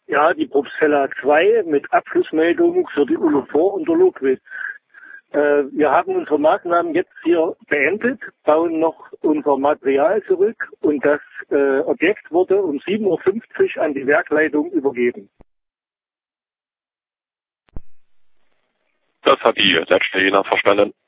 Ja, die Propstella 2 mit Abschlussmeldung für die Ulupor und der Ludwig. Wir haben unsere Maßnahmen jetzt hier beendet, bauen noch unser Material zurück und das Objekt wurde um 7:50 Uhr an die Werkleitung übergeben. Das hat die letzte Jena verstanden.